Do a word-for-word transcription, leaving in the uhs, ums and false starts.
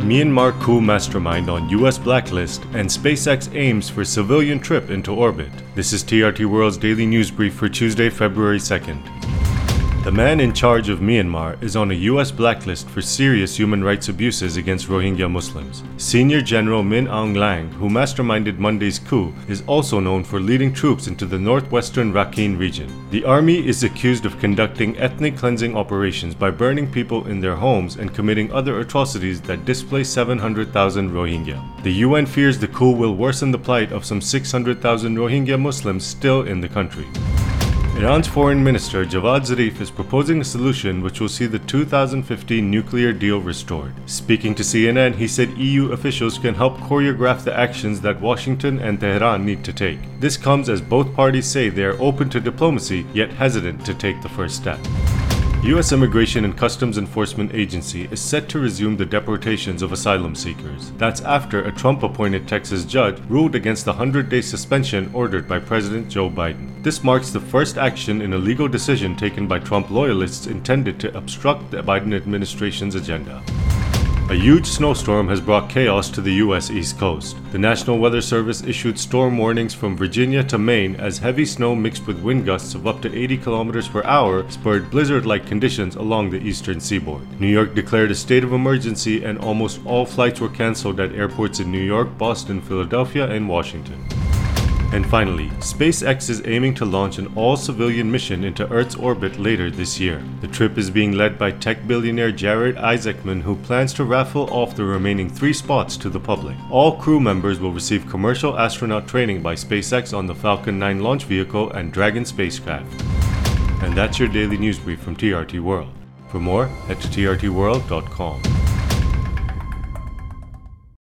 Myanmar coup mastermind on U S blacklist, and SpaceX aims for civilian trip into orbit. This is T R T World's daily news brief for Tuesday, February second. The man in charge of Myanmar is on a U S blacklist for serious human rights abuses against Rohingya Muslims. Senior General Min Aung Hlaing, who masterminded Monday's coup, is also known for leading troops into the northwestern Rakhine region. The army is accused of conducting ethnic cleansing operations by burning people in their homes and committing other atrocities that displaced seven hundred thousand Rohingya. The U N fears the coup will worsen the plight of some six hundred thousand Rohingya Muslims still in the country. Iran's Foreign Minister Javad Zarif is proposing a solution which will see the two thousand fifteen nuclear deal restored. Speaking to C N N, he said E U officials can help choreograph the actions that Washington and Tehran need to take. This comes as both parties say they are open to diplomacy, yet hesitant to take the first step. U S Immigration and Customs Enforcement Agency is set to resume the deportations of asylum seekers. That's after a Trump-appointed Texas judge ruled against the one hundred day suspension ordered by President Joe Biden. This marks the first action in a legal decision taken by Trump loyalists intended to obstruct the Biden administration's agenda. A huge snowstorm has brought chaos to the U S East Coast. The National Weather Service issued storm warnings from Virginia to Maine as heavy snow mixed with wind gusts of up to eighty kilometers per hour spurred blizzard-like conditions along the eastern seaboard. New York declared a state of emergency and almost all flights were canceled at airports in New York, Boston, Philadelphia, and Washington. And finally, SpaceX is aiming to launch an all-civilian mission into Earth's orbit later this year. The trip is being led by tech billionaire Jared Isaacman, who plans to raffle off the remaining three spots to the public. All crew members will receive commercial astronaut training by SpaceX on the Falcon nine launch vehicle and Dragon spacecraft. And that's your daily news brief from T R T World. For more, head to T R T world dot com.